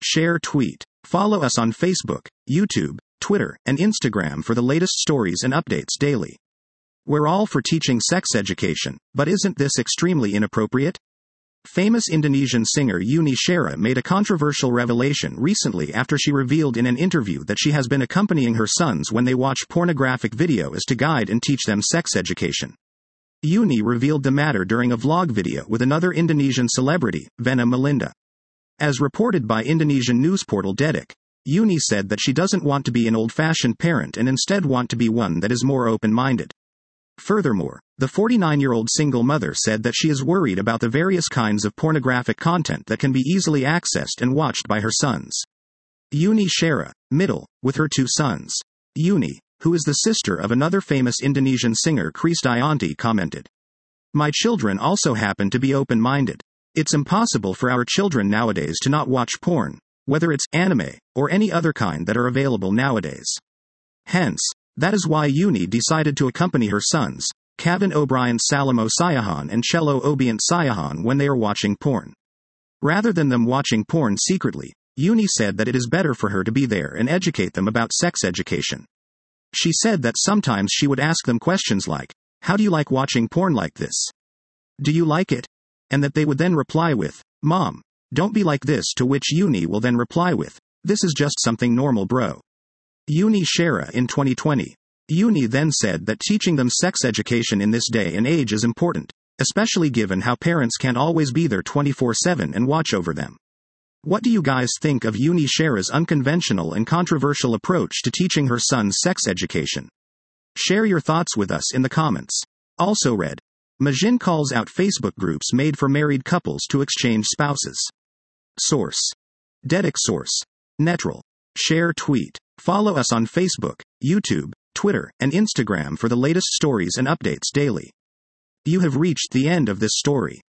share, tweet. Follow us on Facebook, YouTube, Twitter, and Instagram for the latest stories and updates daily. We're all for teaching sex education, but isn't this extremely inappropriate? Famous Indonesian singer Yuni Shara made a controversial revelation recently after she revealed in an interview that she has been accompanying her sons when they watch pornographic videos to guide and teach them sex education. Yuni revealed the matter during a vlog video with another Indonesian celebrity, Vena Melinda. As reported by Indonesian news portal Detik, Yuni said that she doesn't want to be an old-fashioned parent and instead want to be one that is more open-minded. Furthermore, the 49-year-old single mother said that she is worried about the various kinds of pornographic content that can be easily accessed and watched by her sons. Yuni Shara, middle, with her two sons. Yuni, who is the sister of another famous Indonesian singer Krisdayanti, commented, "My children also happen to be open-minded. It's impossible for our children nowadays to not watch porn, whether it's anime or any other kind that are available nowadays. Hence, that is why Yuni decided to accompany her sons, Kevin O'Brien Salomo Siahaan and Cello Obiant Siahaan, when they are watching porn. Rather than them watching porn secretly, Yuni said that it is better for her to be there and educate them about sex education. She said that sometimes she would ask them questions like, 'How do you like watching porn like this? Do you like it?' And that they would then reply with, 'Mom, don't be like this,' to which Yuni will then reply with, 'This is just something normal, bro.'" Yuni Shara in 2020. Yuni then said that teaching them sex education in this day and age is important, especially given how parents can't always be there 24/7 and watch over them. What do you guys think of Yuni Shara's unconventional and controversial approach to teaching her sons sex education? Share your thoughts with us in the comments. Also read, Majin calls out Facebook groups made for married couples to exchange spouses. Source: Detik. Source: Neutral. Share, tweet. Follow us on Facebook, YouTube, Twitter, and Instagram for the latest stories and updates daily. You have reached the end of this story.